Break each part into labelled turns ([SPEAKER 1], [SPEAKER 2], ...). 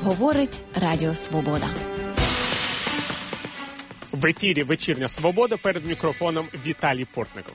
[SPEAKER 1] говорить Радіо Свобода.
[SPEAKER 2] В ефірі «Вечірня Свобода», перед мікрофоном Віталій Портников.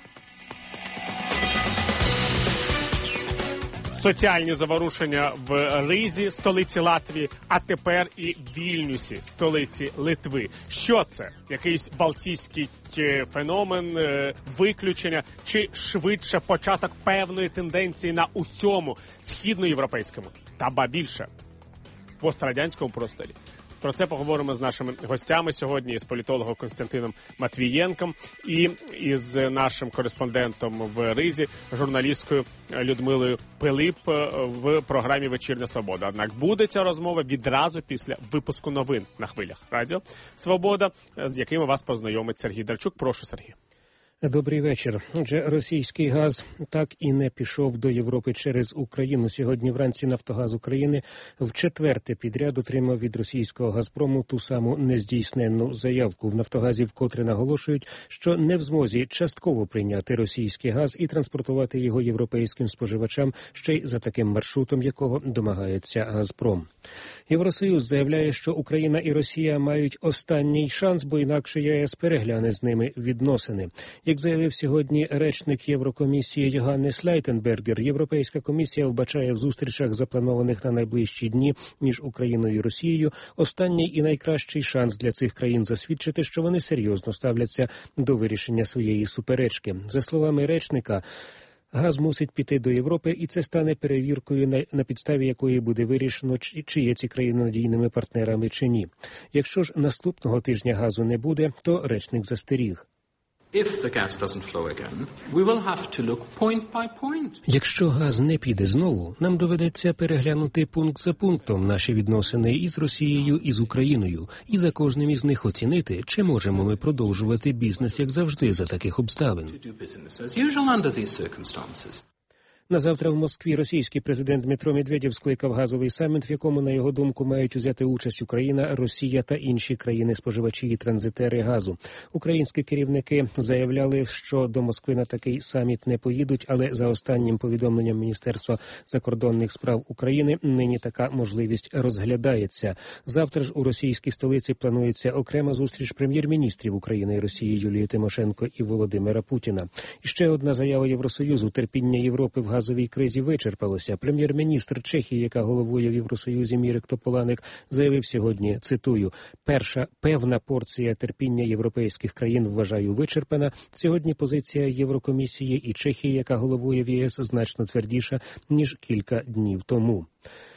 [SPEAKER 2] Соціальні заворушення в Ризі, столиці Латвії, а тепер і Вільнюсі, столиці Литви. Що це? Якийсь балтійський феномен, виключення, чи швидше початок певної тенденції на усьому східноєвропейському, та ба більше, пострадянському просторі? Про це поговоримо з нашими гостями сьогодні, з політологом Костянтином Матвієнком і із нашим кореспондентом в Ризі, журналісткою Людмилою Пилип в програмі «Вечірня Свобода». Однак буде ця розмова відразу після випуску новин на хвилях Радіо Свобода, з якими вас познайомить Сергій Дарчук. Прошу, Сергій.
[SPEAKER 3] Добрий вечір. Отже, російський газ так і не пішов до Європи через Україну. Сьогодні вранці «Нафтогаз України» вчетверте підряд отримав від російського «Газпрому» ту саму нездійсненну заявку. В «Нафтогазі» вкотре наголошують, що не в змозі частково прийняти російський газ і транспортувати його європейським споживачам, ще й за таким маршрутом, якого домагається «Газпром». Євросоюз заявляє, що Україна і Росія мають останній шанс, бо інакше ЄС перегляне з ними відносини. Як заявив сьогодні речник Єврокомісії Йоганнес Лайтенбергер, Європейська комісія вбачає в зустрічах, запланованих на найближчі дні між Україною і Росією, останній і найкращий шанс для цих країн засвідчити, що вони серйозно ставляться до вирішення своєї суперечки. За словами речника, газ мусить піти до Європи, і це стане перевіркою, на підставі якої буде вирішено, чи є ці країни надійними партнерами чи ні. Якщо ж наступного тижня газу не буде, то речник застеріг. Якщо газ не піде знову, нам доведеться переглянути пункт за пунктом наші відносини із Росією і з Україною, і за кожним із них оцінити, чи можемо ми продовжувати бізнес, як завжди, за таких обставин. Назавтра в Москві російський президент Дмитро Медведєв скликав газовий саміт, в якому, на його думку, мають взяти участь Україна, Росія та інші країни-споживачі і транзитери газу. Українські керівники заявляли, що до Москви на такий саміт не поїдуть, але за останнім повідомленням Міністерства закордонних справ України нині така можливість розглядається. Завтра ж у російській столиці планується окрема зустріч прем'єр-міністрів України і Росії Юлії Тимошенко і Володимира Путіна. І ще одна заява Євросоюзу: терпіння Європи в газовій кризі вичерпалося. Прем'єр-міністр Чехії, яка головує в Євросоюзі, Мірек Тополанек, заявив сьогодні, цитую: «Перша певна порція терпіння європейських країн, вважаю, вичерпана. Сьогодні позиція Єврокомісії і Чехії, яка головує в ЄС, значно твердіша, ніж кілька днів тому».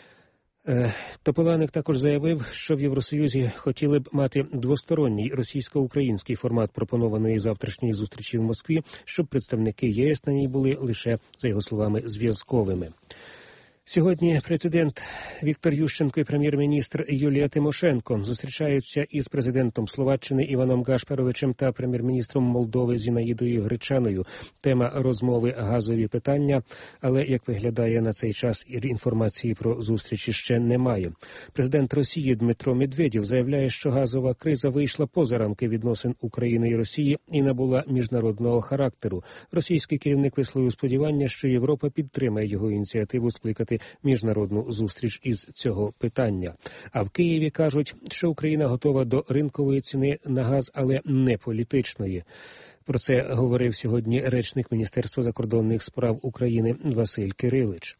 [SPEAKER 3] Тополанек також заявив, що в Євросоюзі хотіли б мати двосторонній російсько-український формат пропонованої завтрашньої зустрічі в Москві, щоб представники ЄС на ній були лише, за його словами, зв'язковими. Сьогодні президент Віктор Ющенко і прем'єр-міністр Юлія Тимошенко зустрічаються із президентом Словаччини Іваном Гашпаровичем та прем'єр-міністром Молдови Зінаїдою Гречаною. Тема розмови – газові питання, але, як виглядає на цей час, інформації про зустрічі ще немає. Президент Росії Дмитро Медведєв заявляє, що газова криза вийшла поза рамки відносин України і Росії і набула міжнародного характеру. Російський керівник висловив сподівання, що Європа підтримає його ініціативу скликати міжнародну зустріч із цього питання. А в Києві кажуть, що Україна готова до ринкової ціни на газ, але не політичної. Про це говорив сьогодні речник Міністерства закордонних справ України Василь Кирилич.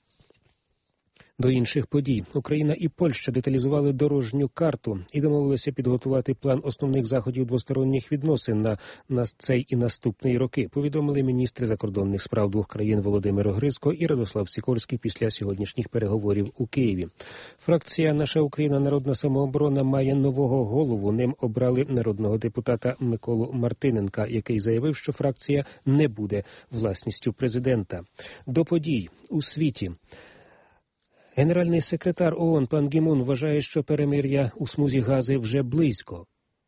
[SPEAKER 3] До інших подій. Україна і Польща деталізували дорожню карту і домовилися підготувати план основних заходів двосторонніх відносин на цей і наступний роки, повідомили міністри закордонних справ двох країн Володимир Грицько і Радослав Сікорський після сьогоднішніх переговорів у Києві. Фракція «Наша Україна. Народна самооборона» має нового голову. Ним обрали народного депутата Миколу Мартиненка, який заявив, що фракція не буде власністю президента. До подій у світі. Генеральний секретар ООН Пан Гі Мун вважає, що перемир'я у смузі Гази вже близько.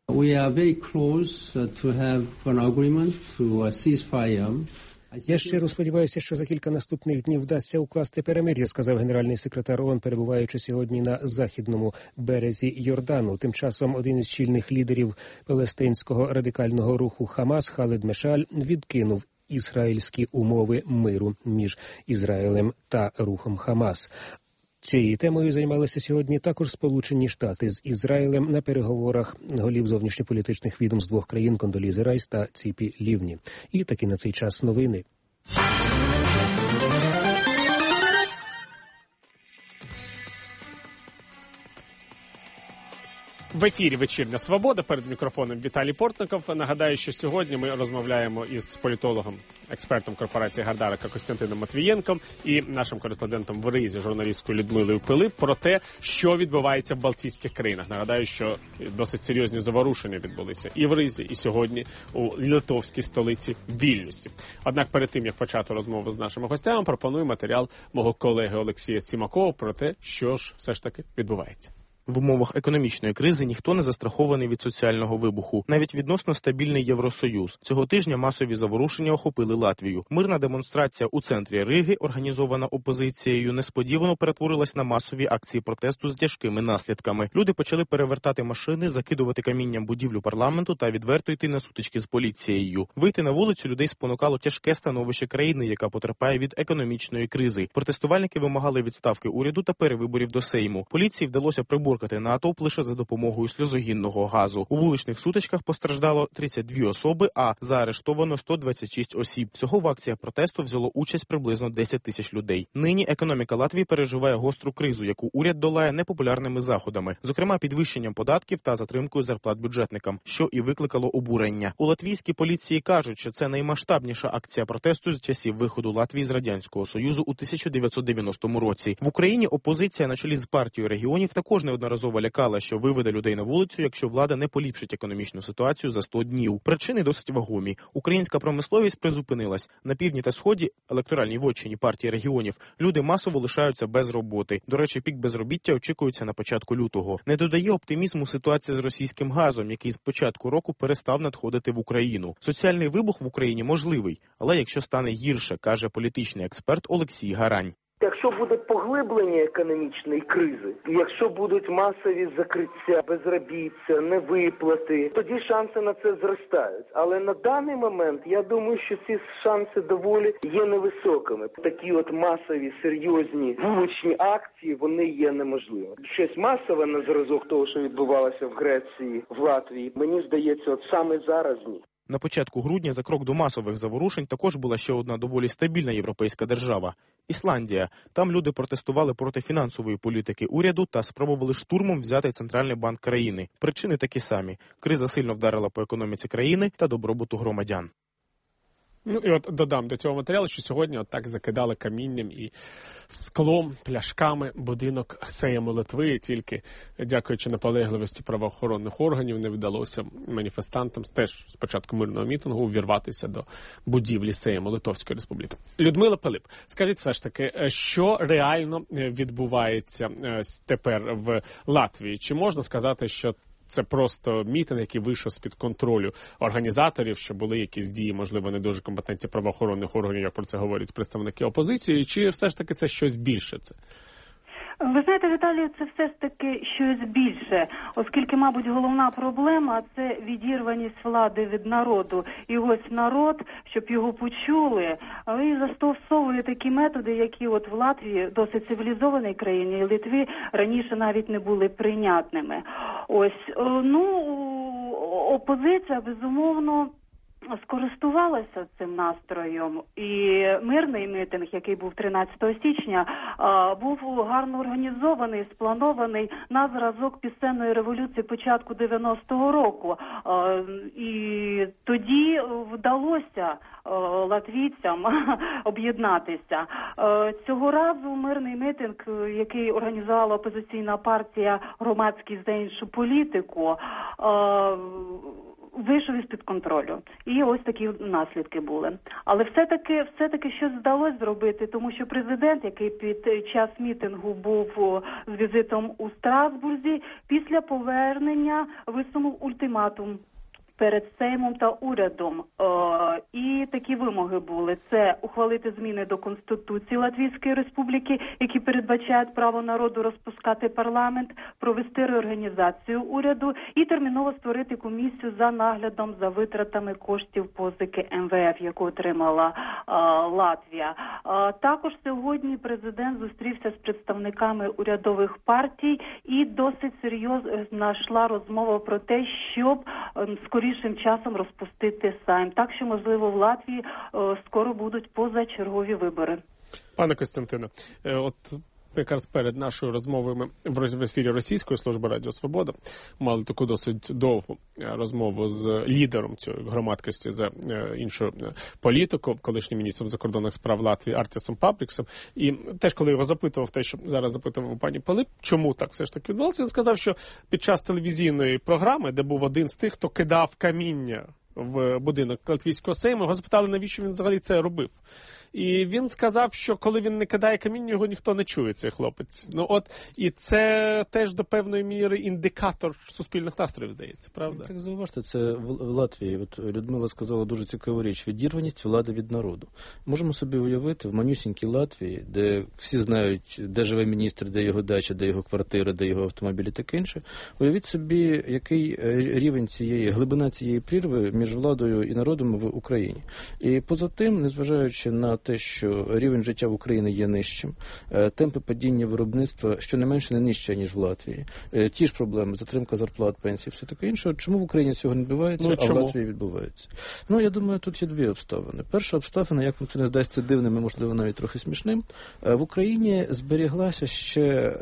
[SPEAKER 3] Я щиро сподіваюся, що за кілька наступних днів вдасться укласти перемир'я, сказав генеральний секретар ООН, перебуваючи сьогодні на західному березі Йордану. Тим часом один із чільних лідерів палестинського радикального руху Хамас Халед Мешаль відкинув ізраїльські умови миру між Ізраїлем та рухом Хамас. Цією темою займалися сьогодні також Сполучені Штати з Ізраїлем на переговорах голів зовнішньополітичних відомств двох країн Кондолізи Райс та Ціпі Лівні. І таки на цей час новини.
[SPEAKER 2] В ефірі «Вечірня Свобода», перед мікрофоном Віталій Портников. Нагадаю, що сьогодні ми розмовляємо із політологом, експертом корпорації Гардарика Костянтином Матвієнком і нашим кореспондентом в Ризі, журналісткою Людмилою Пилип, про те, що відбувається в Балтійських країнах. Нагадаю, що досить серйозні заворушення відбулися і в Ризі, і сьогодні у литовській столиці Вільнюсі. Однак перед тим, як почати розмову з нашими гостями, пропоную матеріал мого колеги Олексія Сімакова про те, що ж все ж таки відбувається.
[SPEAKER 4] В умовах економічної кризи ніхто не застрахований від соціального вибуху. Навіть відносно стабільний Євросоюз. Цього тижня масові заворушення охопили Латвію. Мирна демонстрація у центрі Риги, організована опозицією, несподівано перетворилась на масові акції протесту з тяжкими наслідками. Люди почали перевертати машини, закидувати камінням будівлю парламенту та відверто йти на сутички з поліцією. Вийти на вулицю людей спонукало тяжке становище країни, яка потерпає від економічної кризи. Протестувальники вимагали відставки уряду та перевиборів до Сейму. Поліції вдалося приборкати натовп лише за допомогою сльозогінного газу. У вуличних сутичках постраждало 32 особи, а заарештовано 126 осіб. Всього в акціях протесту взяло участь приблизно 10 тисяч людей. Нині економіка Латвії переживає гостру кризу, яку уряд долає непопулярними заходами, зокрема підвищенням податків та затримкою зарплат бюджетникам, що і викликало обурення. У латвійській поліції кажуть, що це наймасштабніша акція протесту з часів виходу Латвії з Радянського Союзу у 1990 році. В Україні опозиція на чолі з партією регіонів також неодноразово лякала, що виведе людей на вулицю, якщо влада не поліпшить економічну ситуацію за 100 днів. Причини досить вагомі. Українська промисловість призупинилась. На півдні та сході, електоральній вотчині партії регіонів, люди масово лишаються без роботи. До речі, пік безробіття очікується на початку лютого. Не додає оптимізму ситуація з російським газом, який з початку року перестав надходити в Україну. Соціальний вибух в Україні можливий, але якщо стане гірше, каже політичний експерт Олексій Гарань.
[SPEAKER 5] Якщо буде поглиблення економічної кризи, якщо будуть масові закриття, безробіття, невиплати, тоді шанси на це зростають. Але на даний момент, я думаю, що ці шанси доволі є невисокими. Такі от масові, серйозні вуличні акції, вони є неможливими. Щось масове на зразок того, що відбувалося в Греції, в Латвії, мені здається, от саме зараз ні.
[SPEAKER 4] На початку грудня за крок до масових заворушень також була ще одна доволі стабільна європейська держава – Ісландія. Там люди протестували проти фінансової політики уряду та спробували штурмом взяти центральний банк країни. Причини такі самі – криза сильно вдарила по економіці країни та добробуту громадян.
[SPEAKER 2] Ну і от додам до цього матеріалу, що сьогодні так закидали камінням і склом, пляшками будинок Сейму Литви. Тільки дякуючи наполегливості правоохоронних органів не вдалося маніфестантам теж з початку мирного мітингу увірватися до будівлі Сейму Литовської Республіки. Людмила Пилип, скажіть все ж таки, що реально відбувається тепер в Латвії? Чи можна сказати, що це просто мітинг, який вийшов з-під контролю організаторів, що були якісь дії, можливо, не дуже компетентні правоохоронних органів, як про це говорять представники опозиції, чи все ж таки це щось більше?
[SPEAKER 6] Ви знаєте, Віталію, це все ж таки щось більше, оскільки, мабуть, головна проблема – це відірваність влади від народу. І ось народ, щоб його почули, і застосовує такі методи, які от в Латвії, досить цивілізованій країні, і Литві, раніше навіть не були прийнятними. Ось, опозиція, безумовно, скористувалася цим настроєм, і мирний мітинг, який був 13 січня, був гарно організований, спланований на зразок пісенної революції початку 90-го року. І тоді вдалося латвійцям об'єднатися. Цього разу мирний мітинг, який організувала опозиційна партія «Громадськість за іншу політику», вийшов із-під контролю. І ось такі наслідки були. Але все-таки щось вдалося зробити, тому що президент, який під час мітингу був з візитом у Страсбурзі, після повернення висунув ультиматум перед Сеймом та урядом. І такі вимоги були. Це ухвалити зміни до Конституції Латвійської Республіки, які передбачають право народу розпускати парламент, провести реорганізацію уряду і терміново створити комісію за наглядом за витратами коштів позики МВФ, яку отримала Латвія. Також сьогодні президент зустрівся з представниками урядових партій і досить серйозно йшла розмова про те, щоб скорішим часом розпустити Сейм. Так що, можливо, в Латвії скоро будуть позачергові вибори.
[SPEAKER 2] Пане Костянтине, от якраз перед нашою розмовою ми в ефірі Російської служби Радіо Свобода мали таку досить довгу розмову з лідером цієї громадськості за іншу політику, колишнім міністром закордонних справ Латвії Артісом Пабріксом. І теж, коли його запитував те, що зараз запитував пані Пилип, чому так все ж таки відбувалося, він сказав, що під час телевізійної програми, де був один з тих, хто кидав каміння в будинок Латвійського Сейму, його запитали, навіщо він взагалі це робив. І він сказав, що коли він не кидає каміння, його ніхто не чує, цей хлопець. Ну от, і це теж до певної міри індикатор суспільних настроїв, здається, правда?
[SPEAKER 7] Так зауважте, це в Латвії. От Людмила сказала дуже цікаву річ. Відірваність влади від народу. Можемо собі уявити, в манюсінькій Латвії, де всі знають, де живе міністр, де його дача, де його квартира, де його автомобіль і таке інше. Уявіть собі, який рівень глибина цієї прірви між владою і народом в Україні. І поза тим, незважаючи на те, що рівень життя в Україні є нижчим, темпи падіння виробництва щонайменше не нижче, ніж в Латвії. Ті ж проблеми, затримка зарплат, пенсій, все таке інше. Чому в Україні цього не відбувається, а в Латвії відбувається? Ну, я думаю, тут є дві обставини. Перша обставина, як вам це не здасться дивним і, можливо, навіть трохи смішним, в Україні зберіглася ще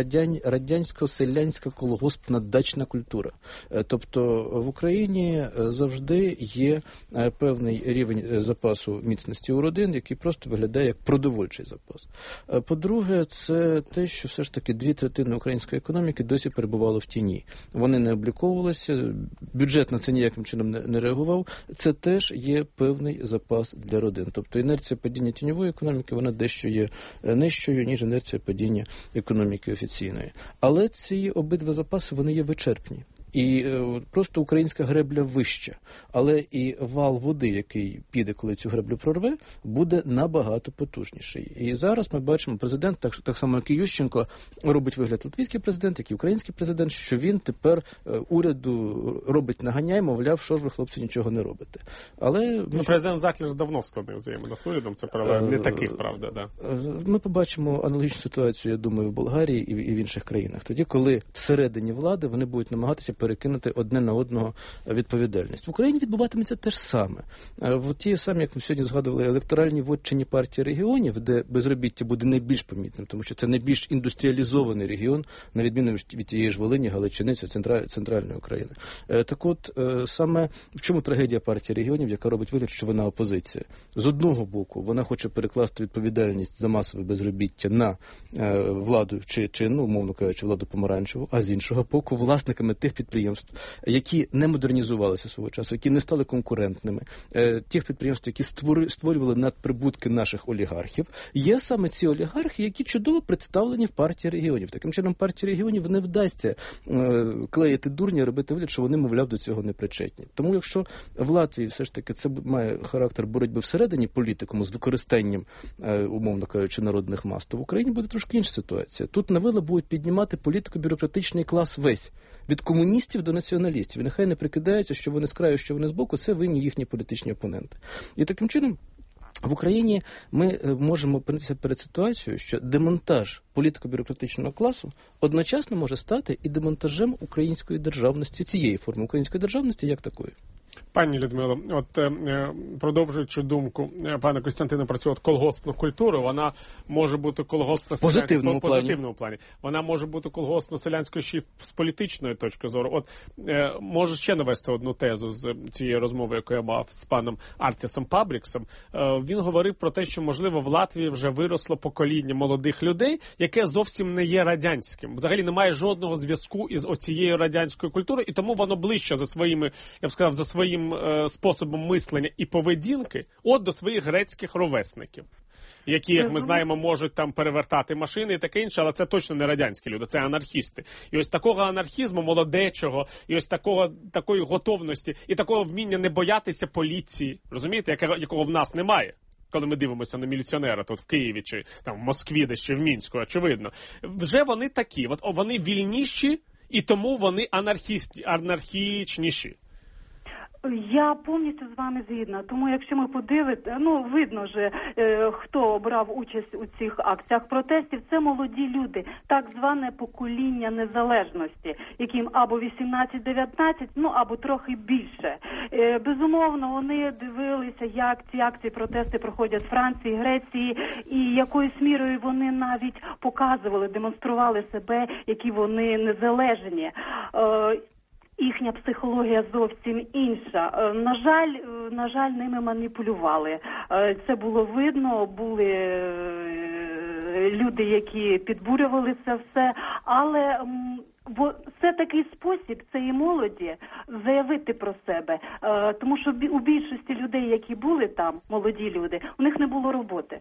[SPEAKER 7] радянсько-селянська колгоспна дачна культура. Тобто в Україні завжди є певний рівень запасу міцності у родин, який просто виглядає як продовольчий запас. По-друге, це те, що все ж таки 2/3 української економіки досі перебувало в тіні. Вони не обліковувалися, бюджет на це ніяким чином не реагував. Це теж є певний запас для родин. Тобто інерція падіння тіньової економіки, вона дещо є нижчою, ніж інерція падіння економіки офіційної. Але ці обидва запаси, вони є вичерпні. І просто українська гребля вища. Але і вал води, який піде, коли цю греблю прорве, буде набагато потужніший. І зараз ми бачимо, президент, так само як і Ющенко, робить вигляд латвійський президент, як і український президент, що він тепер уряду робить наганяй, мовляв, що ж ви, хлопці, нічого не робите. Але
[SPEAKER 2] президент Заклер давно складний взаємно з урядом, це правда, не таких, правда, да.
[SPEAKER 7] Ми побачимо аналогічну ситуацію, я думаю, в Болгарії і в інших країнах. Тоді, коли всередині влади вони будуть намагатися перекинути одне на одного відповідальність. В Україні відбуватиметься те ж саме. В ті самі, як ми сьогодні згадували, електоральні вотчині партії регіонів, де безробіття буде найбільш помітним, тому що це найбільш індустріалізований регіон, на відміну від тієї ж Волині, Галичини, центральної України. Так от, саме в чому трагедія партії регіонів, яка робить вигляд, що вона опозиція? З одного боку, вона хоче перекласти відповідальність за масове безробіття на владу чи умовно кажучи, владу помаранчеву, а з іншого боку, власниками тих підприємств, які не модернізувалися свого часу, які не стали конкурентними, тих підприємств, які створювали надприбутки наших олігархів, є саме ці олігархи, які чудово представлені в партії регіонів. Таким чином, партії регіонів не вдасться клеїти дурня, робити вигляд, що вони, мовляв, до цього не причетні. Тому, якщо в Латвії все ж таки це має характер боротьби всередині політикуму з використанням, умовно кажучи, народних мас, то в Україні буде трошки інша ситуація. Тут на вила будуть піднімати політико-бюрократичний клас весь. Від комуністів до націоналістів. І нехай не прикидається, що вони з краю, що вони з боку, це винні їхні політичні опоненти. І таким чином в Україні ми можемо опинитися перед ситуацією, що демонтаж політико-бюрократичного класу одночасно може стати і демонтажем української державності, цієї форми української державності як такої.
[SPEAKER 2] Пані Людмило, от продовжуючи думку пана Костянтина про цю колгоспну культуру, вона може бути колгоспно-селянською в позитивному плані. Вона може бути колгоспно-селянською ще й з політичної точки зору. От можу ще навести одну тезу з цієї розмови, яку я мав з паном Артісом Пабріксом. Він говорив про те, що, можливо, в Латвії вже виросло покоління молодих людей, яке зовсім не є радянським. Взагалі немає жодного зв'язку із оцією радянською культурою, і тому воно ближче за своїми, я б сказав, за своїм способом мислення і поведінки до своїх грецьких ровесників. які, як ми знаємо, можуть там перевертати машини і таке інше, але це точно не радянські люди, це анархісти. І ось такого анархізму молодечого, і ось такої готовності, і такого вміння не боятися поліції, розумієте, якого в нас немає. Коли ми дивимося на міліціонера тут в Києві, чи там в Москві, де ще в Мінську, очевидно. Вже вони такі, вони вільніші, і тому вони анархічніші.
[SPEAKER 6] Я повністю з вами згідна. Тому якщо ми подивимося, видно ж, хто брав участь у цих акціях протестів, це молоді люди, так зване покоління незалежності, яким або 18-19, або трохи більше. Безумовно, вони дивилися, як ці акції протести проходять в Франції, Греції, і якоюсь мірою вони навіть показували, демонстрували себе, які вони незалежні. Їхня психологія зовсім інша. На жаль, ними маніпулювали. Це було видно, були люди, які підбурювали це все, але це такий спосіб цієї молоді заявити про себе. Тому що у більшості людей, які були там, молоді люди, у них не було роботи.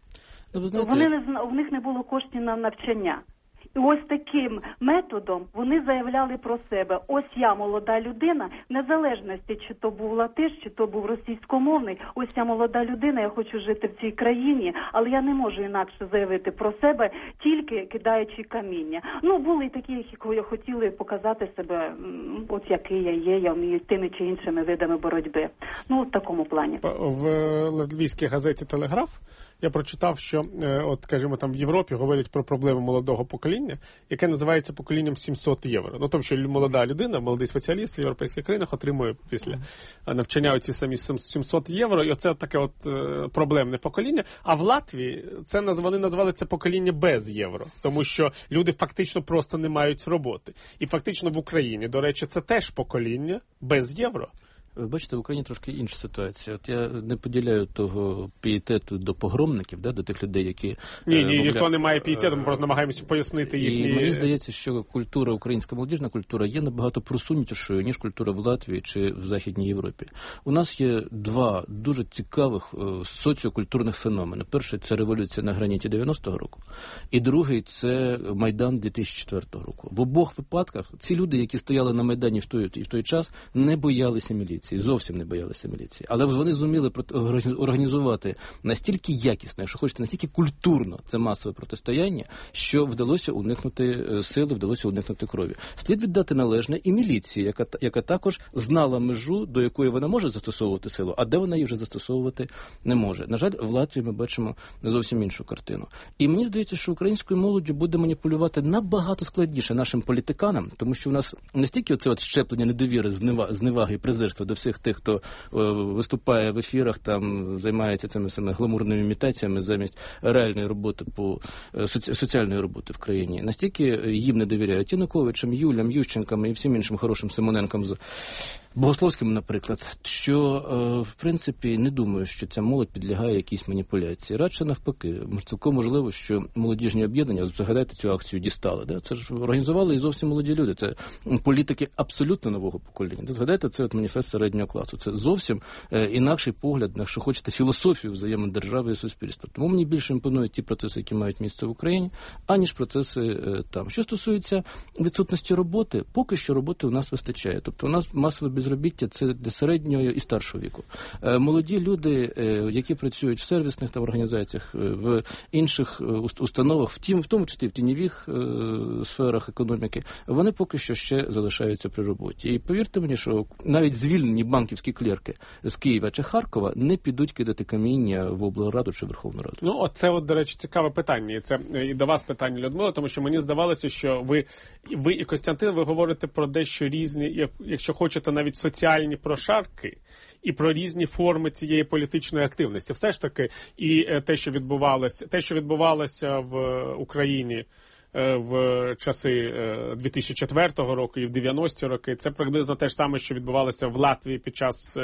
[SPEAKER 6] У них не було коштів на навчання. І ось таким методом вони заявляли про себе. Ось я молода людина, незалежності, чи то був латиш, чи то був російськомовний. Ось я молода людина, я хочу жити в цій країні, але я не можу інакше заявити про себе, тільки кидаючи каміння. Були й такі, які хотіли показати себе, от який я є, я вмію тими чи іншими видами боротьби. В такому плані.
[SPEAKER 2] В львівській газеті «Телеграф» я прочитав, що, скажімо, там в Європі говорять про проблеми молодого покоління, яке називається поколінням 700 євро. Тому що молода людина, молодий спеціаліст в європейських країнах отримує після навчання оці самі 700 євро, і оце таке проблемне покоління. А в Латвії вони назвали це покоління без євро, тому що люди фактично просто не мають роботи. І фактично в Україні, до речі, це теж покоління без євро.
[SPEAKER 7] Ви бачите, в Україні трошки інша ситуація. От я не поділяю того пієтету до погромників, до тих людей, які...
[SPEAKER 2] Ні, ніхто не має пієтету, ми просто намагаємося пояснити їхні...
[SPEAKER 7] І мені здається, що культура, українська молодіжна культура є набагато просунутішою, ніж культура в Латвії чи в Західній Європі. У нас є два дуже цікавих соціокультурних феномени. Перший – це революція на граніті 90-го року, і другий – це Майдан 2004 року. В обох випадках ці люди, які стояли на Майдані в той час, не боялися міліції. Зовсім не боялися міліції. Але вони зуміли організувати настільки якісно, якщо хочете, настільки культурно це масове протистояння, що вдалося уникнути сили, вдалося уникнути крові. Слід віддати належне і міліції, яка також знала межу, до якої вона може застосовувати силу, а де вона її вже застосовувати не може. На жаль, в Латвії ми бачимо зовсім іншу картину. І мені здається, що українською молоддю буде маніпулювати набагато складніше нашим політиканам, тому що у нас настільки оце щеплення недовіри, зневаги і презирства до всіх тих, хто виступає в ефірах, там займається цими самими гламурними імітаціями замість реальної роботи соціальної роботи в країні. Настільки їм не довіряють Януковичам, Юлям, Ющенкам і всім іншим хорошим Симоненкам з Богословським, наприклад, що, в принципі, не думаю, що ця молодь підлягає якійсь маніпуляції. Радше навпаки. Цілком можливо, що молодіжні об'єднання, згадайте, цю акцію дістали. Да? Це ж організували і зовсім молоді люди. Це політики абсолютно нового покоління. Згадайте, це маніфест середнього класу. Це зовсім інакший погляд, якщо хочете, філософію взаємин держави і суспільства. Тому мені більше імпонують ті процеси, які мають місце в Україні, аніж процеси там. Що стосується відсутності роботи, поки що роботи у нас вистачає. Тобто у нас масове безробіття – це для середнього і старшого віку. Молоді люди, які працюють в сервісних там організаціях, в інших установах, в тому числі в тіньових сферах економіки, вони поки що ще залишаються при роботі. І повірте мені, що навіть звільнені банківські клерки з Києва чи Харкова не підуть кидати каміння в облраду чи Верховну Раду.
[SPEAKER 2] Оце, до речі, цікаве питання. І це і до вас питання, Людмила, тому що мені здавалося, що ви і Костянтин, ви говорите про дещо різні, якщо хочете, навіть соціальні прошарки і про різні форми цієї політичної активності. Все ж таки, і те, що відбувалося в Україні в часи 2004 року і в 90-ті роки, це приблизно те ж саме, що відбувалося в Латвії під час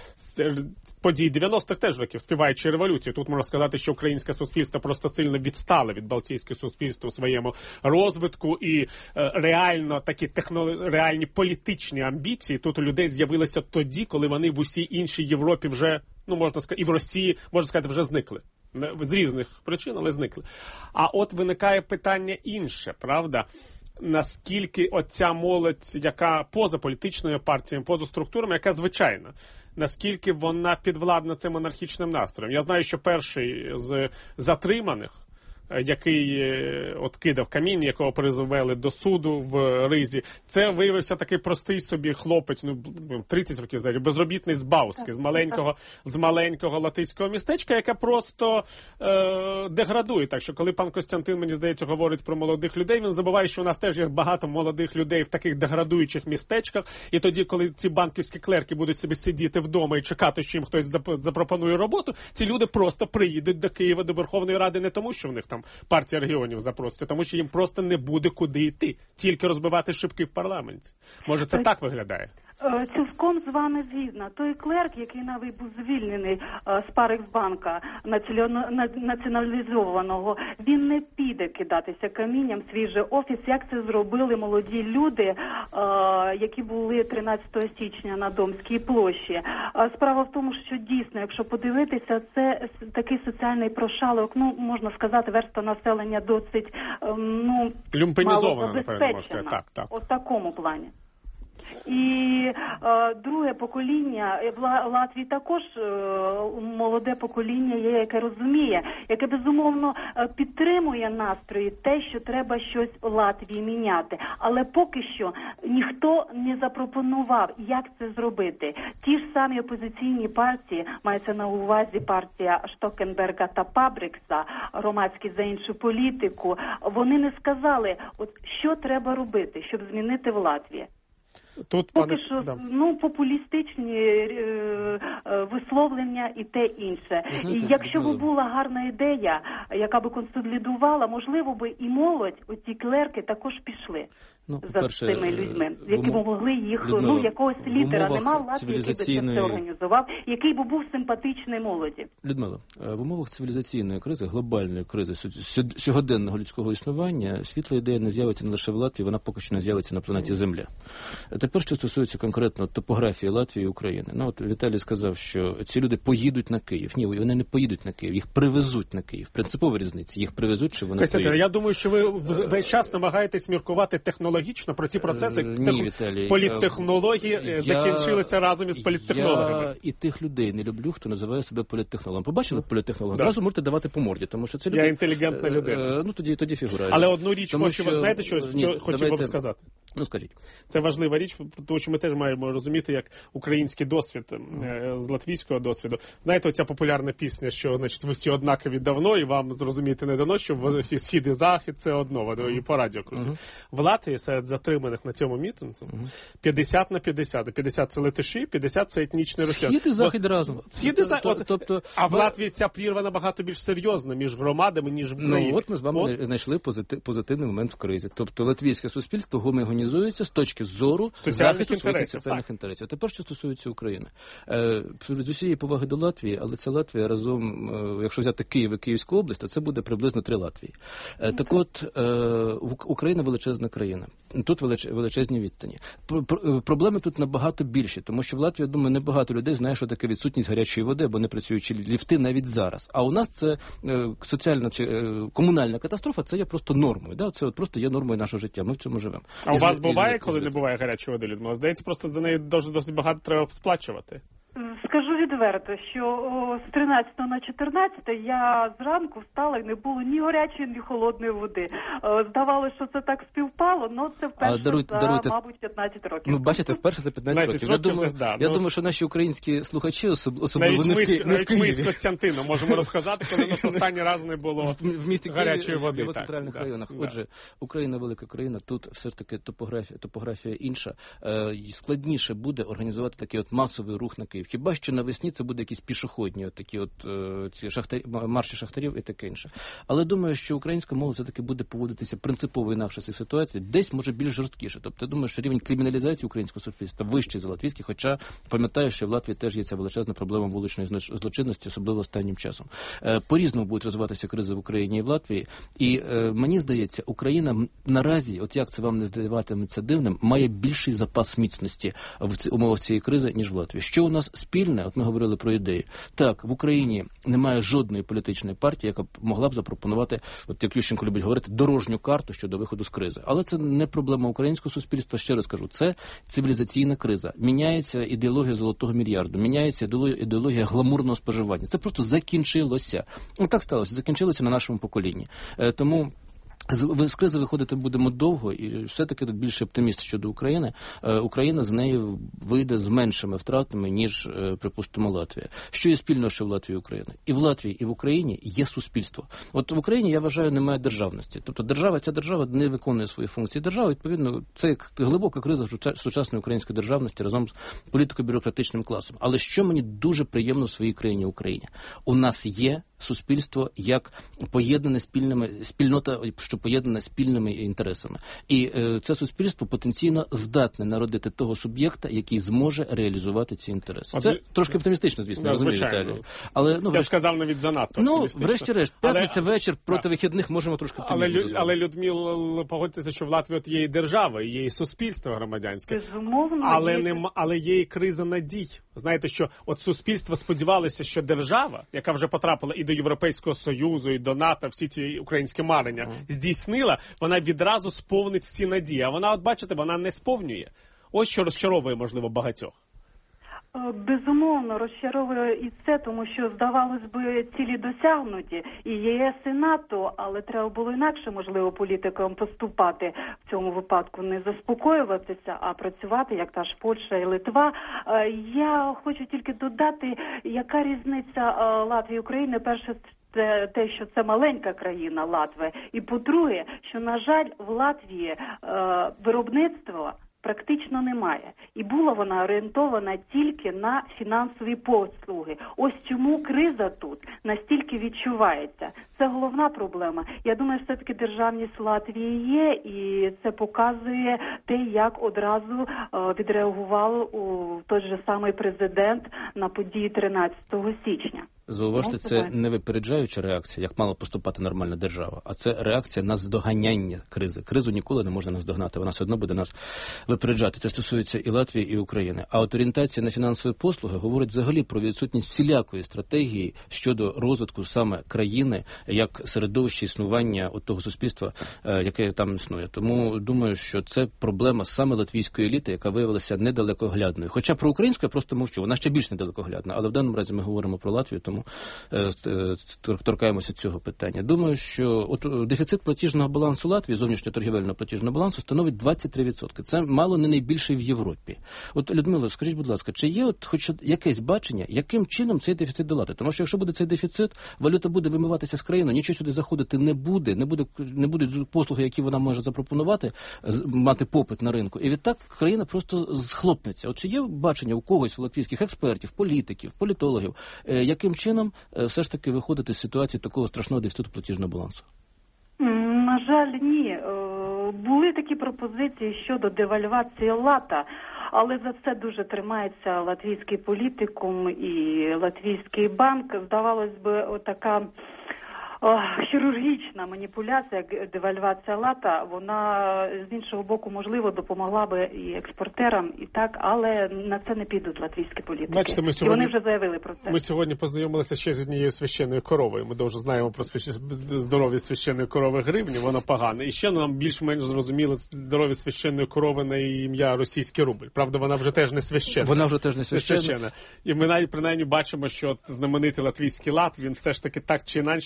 [SPEAKER 2] подій 90-х теж років, співаючи революцію. Тут можна сказати, що українське суспільство просто сильно відстало від балтійського суспільства у своєму розвитку, і реально такі реальні політичні амбіції тут у людей з'явилися тоді, коли вони в усій іншій Європі вже, можна сказати, і в Росії, можна сказати, вже зникли. З різних причин, але зникли. А от виникає питання інше, правда? Наскільки оця молодь, яка поза політичною партією, поза структурами, яка звичайна, наскільки вона підвладна цим монархічним настроєм? Я знаю, що перший з затриманих, який от кидав камінь, якого призвели до суду в Ризі, це виявився такий простий собі хлопець, 30 років, здається, безробітний з Бауски, з маленького латиського містечка, яке просто деградує. Так що, коли пан Костянтин, мені здається, говорить про молодих людей, він забуває, що у нас теж є багато молодих людей в таких деградуючих містечках, і тоді, коли ці банківські клерки будуть собі сидіти вдома і чекати, що їм хтось запропонує роботу, ці люди просто приїдуть до Києва, до Верховної Ради не тому, що в них там партія регіонів запросить, тому що їм просто не буде куди йти, тільки розбивати шибки в парламенті. Може, це так виглядає?
[SPEAKER 6] Цілком з вами згідна. Той клерк, який навіть був звільнений з Парексбанка націоналізованого, він не піде кидатися камінням в свій же офіс, як це зробили молоді люди, які були 13 січня на Домській площі. Справа в тому, що дійсно, якщо подивитися, це такий соціальний прошалок, можна сказати, верста населення досить,
[SPEAKER 2] люмпенізована, напевно, можна сказати. Так.
[SPEAKER 6] У такому плані. І друге покоління, в Латвії також молоде покоління є, яке розуміє, яке безумовно підтримує настрої те, що треба щось у Латвії міняти. Але поки що ніхто не запропонував, як це зробити. Ті ж самі опозиційні партії, мається на увазі партія Штокенберга та Пабрикса, громадські за іншу політику, вони не сказали, що треба робити, щоб змінити в Латвії. Поки що, популістичні висловлення і те інше. І якщо б була гарна ідея, яка би консолідувала, можливо би і молодь, оці клерки також пішли за цими людьми, які б могли їх, якогось лідера нема в Латвії, який би це все організував, який би був симпатичний молоді.
[SPEAKER 7] Людмила, в умовах цивілізаційної кризи, глобальної кризи, сьогоденного людського існування, світла ідея не з'явиться не лише в Латвії, вона поки що не з'явиться на планеті Земля. Тепер, що стосується конкретно топографії Латвії і України. Віталій сказав, що ці люди поїдуть на Київ. Ні, вони не поїдуть на Київ, їх привезуть на Київ. Принципова різниця. Їх привезуть, чи вони
[SPEAKER 2] поїдуть. Я думаю, що ви весь час намагаєтесь міркувати технологічно про ці процеси.
[SPEAKER 7] Ні, Віталій.
[SPEAKER 2] Політтехнології закінчилися разом із політтехнологами.
[SPEAKER 7] Я і тих людей не люблю, хто називає себе політтехнологом. Побачили політтехнолога? Зразу можете давати по морді, тому що це люди...
[SPEAKER 2] Я інтелігентна людина.
[SPEAKER 7] Тоді фігура.
[SPEAKER 2] Але одну річ, знаєте, що хочу вам сказати?
[SPEAKER 7] Скажіть.
[SPEAKER 2] Це важлива річ, тому що ми теж маємо розуміти, як український досвід з латвійського досвіду. Знаєте, оця популярна пісня, що, значить, ви всі однакові давно, і вам зрозуміти не дано, що схід і захід – це одно, і по радіо крутять. В Латвії серед затриманих на цьому мітингу 50 на 50. 50 – це латиші, 50 – це етнічні росіяни.
[SPEAKER 7] Схід і захід разом.
[SPEAKER 2] А в Латвії ця прірва набагато більш серйозна між громадами, ніж в Києві.
[SPEAKER 7] От ми з вами знайшли позитивний момент в кризі. Тобто латвійське суспільство гомогенізується з точки зору захисту своїх соціальних інтересів. Тепер, що стосується України. З усієї поваги до Латвії, але ця Латвія разом, якщо взяти Київ і Київську область, то це буде приблизно 3 Латвії. Так от, Україна величезна країна. Тут величезні відстані. Проблеми тут набагато більші, тому що в Латвії, я думаю, небагато людей знає, що таке відсутність гарячої води, або не працюючі ліфти навіть зараз. А у нас це соціальна чи комунальна катастрофа, це є просто нормою. Да? Це просто є нормою нашого життя. Ми в цьому живемо.
[SPEAKER 2] А у вас буває, коли не буває гарячої води, Людмила? Здається, просто за неї досить багато треба сплачувати.
[SPEAKER 6] Скажу відверто, що з 13 на 14 я зранку встала і не було ні гарячої, ні холодної води. Здавалося, що це так співпало, але це вперше за, мабуть, 15 років.
[SPEAKER 7] Бачите, вперше за 15 років. Я думаю, що наші українські слухачі, особливо
[SPEAKER 2] навіть ми з Костянтином можемо розказати, коли нас останній раз не було в місті гарячої води.
[SPEAKER 7] В центральних районах. Отже, Україна велика країна, тут все ж таки топографія інша. Складніше буде організувати такий масовий рух на Київ. Хіба що навесні це буде якісь пішохідні, ці марші шахтарів і таке інше. Але думаю, що українська мова все-таки буде поводитися принципово інакше в цій ситуації, десь може більш жорсткіше. Тобто, я думаю, що рівень криміналізації українського суспільства вищий за латвійський, хоча пам'ятаю, що в Латвії теж є ця величезна проблема вуличної злочинності, особливо останнім часом. По-різному будуть розвиватися кризи в Україні і в Латвії. І мені здається, Україна наразі, от як це вам не здаватиметься дивним, має більший запас міцності в умовах цієї кризи, ніж в Латвії. Що у нас спільне? От ми говорили про ідеї. Так, в Україні немає жодної політичної партії, яка б могла б запропонувати, от як Ющенко любить говорити, дорожню карту щодо виходу з кризи. Але це не проблема українського суспільства, ще раз кажу, це цивілізаційна криза. Міняється ідеологія золотого мільярду, міняється ідеологія гламурного споживання. Це просто закінчилося. Так сталося, закінчилося на нашому поколінні. Тому з кризи виходити будемо довго, і все-таки тут більше оптиміст щодо України. Україна з нею вийде з меншими втратами, ніж, припустимо, Латвія. Що є спільно, що в Латвії і Україні? І в Латвії, і в Україні є суспільство. От в Україні, я вважаю, немає державності. Тобто ця держава не виконує свої функції. Держава, відповідно, це глибока криза сучасної української державності разом з політико-бюрократичним класом. Але що мені дуже приємно в своїй країні Україні? У нас є суспільство як поєднане спільнота, що поєднана спільними інтересами. І це суспільство потенційно здатне народити того суб'єкта, який зможе реалізувати ці інтереси. Це трошки оптимістично, звісно, розумію, Віталій. Але,
[SPEAKER 2] я сказав навіть занадто оптимістично.
[SPEAKER 7] Врешті-решт, п'ятниця вечір, проти вихідних можемо трошки оптимістично.
[SPEAKER 2] Але, Людмила, погодьтеся, що в Латвії от є і держава, і є і суспільство громадянське.
[SPEAKER 6] Безумовно.
[SPEAKER 2] Але є і криза надій. Знаєте, що от суспільство сподівалося, що держава, яка вже потрапила і до Європейського Союзу, і до НАТО, всі ці українські марення, здійснила, вона відразу сповнить всі надії. А вона, от бачите, вона не сповнює. Ось що розчаровує, можливо, багатьох.
[SPEAKER 6] Безумовно, розчаровує і це, тому що, здавалось би, цілі досягнуті і ЄС, і НАТО, але треба було інакше, можливо, політикам поступати в цьому випадку, не заспокоюватися, а працювати, як та ж Польща і Литва. Я хочу тільки додати, яка різниця Латвії і України. Перше, це те, що це маленька країна Латвія, і по-друге, що, на жаль, в Латвії виробництво практично немає. І була вона орієнтована тільки на фінансові послуги. Ось чому криза тут настільки відчувається. Це головна проблема. Я думаю, все-таки державність Латвії є, і це показує те, як одразу відреагував той же самий президент на події 13 січня.
[SPEAKER 7] Зауважте, це не випереджаюча реакція, як мала поступати нормальна держава, а це реакція на здоганяння кризи. Кризу ніколи не можна наздогнати, вона все одно буде нас випереджати. Це стосується і Латвії, і України. А от орієнтація на фінансові послуги говорить взагалі про відсутність всілякої стратегії щодо розвитку саме країни, як середовище існування от того суспільства, яке там існує. Тому думаю, що це проблема саме латвійської еліти, яка виявилася недалекоглядною. Хоча про українську я просто мовчу, вона ще більш недалекоглядна, але в даному разі ми говоримо про Латвію, тому торкаємося цього питання. Думаю, що от дефіцит платіжного балансу Латвії, зовнішньоторгівельного платіжного балансу, становить 23%. Це мало не найбільше в Європі. От, Людмила, скажіть, будь ласка, чи є от хоч якесь бачення, яким чином цей дефіцит долати? Тому що якщо буде цей дефіцит, валюта буде вимиватися з країни, нічого сюди заходити не будуть послуги, які вона може запропонувати, мати попит на ринку. І відтак країна просто схлопнеться. От чи є бачення у когось, у латвійських експертів, політиків, політологів, яким чином все ж таки виходити з ситуації такого страшного дефіциту платіжного балансу?
[SPEAKER 6] На жаль, ні. Були такі пропозиції щодо девальвації лата, але за це дуже тримається латвійський політикум і латвійський банк. Здавалось би, отака хірургічна маніпуляція, девальвація лата, вона з іншого боку, можливо, допомогла би і експортерам, і так, але на це не підуть латвійські політики.
[SPEAKER 2] Бачите,
[SPEAKER 6] і вони вже заявили про це.
[SPEAKER 2] Ми сьогодні познайомилися ще з однією священною коровою. Ми дуже знаємо про здоров'я священної корови Гривні, воно погане. І ще нам більш-менш зрозуміло здоров'я священної корови на ім'я російський рубль. Правда, вона вже теж не священна.
[SPEAKER 7] Вона вже теж не священна.
[SPEAKER 2] І ми принаймні бачимо, що знаменитий латвійський лат, він все ж таки так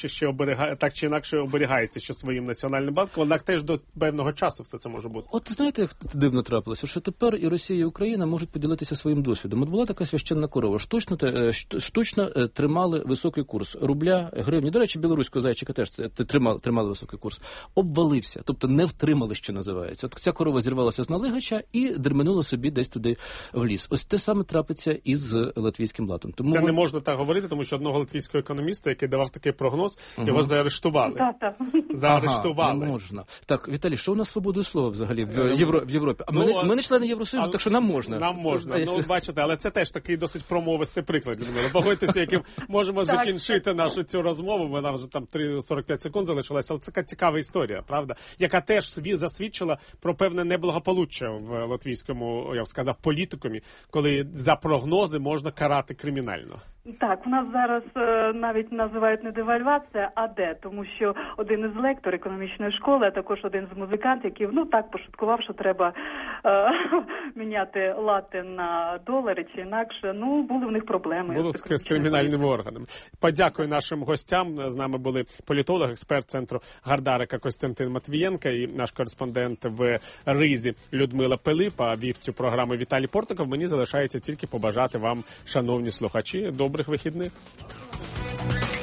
[SPEAKER 2] чи інакше оберігається ще своїм національним банком, однак теж до певного часу все це може бути.
[SPEAKER 7] От знаєте, як дивно трапилося, що тепер і Росія, і Україна можуть поділитися своїм досвідом. От була така священна корова, штучно тримали високий курс рубля, гривні. До речі, білоруського зайчика теж тримали високий курс. Обвалився, тобто не втримали, що називається. От ця корова зірвалася з налигача і дерменула собі десь туди в ліс. Ось те саме трапиться із латвійським латом. Тому
[SPEAKER 2] це не можна так говорити, тому що одного латвійського економіста, який давав такий прогноз, його Його заарештували.
[SPEAKER 6] Так.
[SPEAKER 2] Заарештували.
[SPEAKER 7] Ага, не можна. Так, Віталій, що у нас з свободою слова взагалі в Європі? А ми не члени Євросоюзу, так що нам можна.
[SPEAKER 2] Нам можна. Ну, бачите, але це теж такий досить промовистий приклад, Людмила. Погодьтеся, яким можемо закінчити нашу цю розмову, бо нам вже там 45 секунд залишилося, але це така цікава історія, правда? Яка теж засвідчила про певне неблагополуччя в латвійському, я б сказав, політикумі, коли за прогнози можна карати кримінально.
[SPEAKER 6] Так, у нас зараз навіть називають не девальвація, а де, тому що один із лекторів економічної школи, а також один з музикантів, який, так пошуткував, що треба міняти лати на долари чи інакше, були в них проблеми.
[SPEAKER 2] Було з кримінальними органами. Подякую нашим гостям. З нами були політолог, експерт центру Гардарика Костянтин Матвієнко і наш кореспондент в Ризі Людмила Пилип, а вів цю програму Віталій Портников. Мені залишається тільки побажати вам, шановні слухачі, добрих вихідних.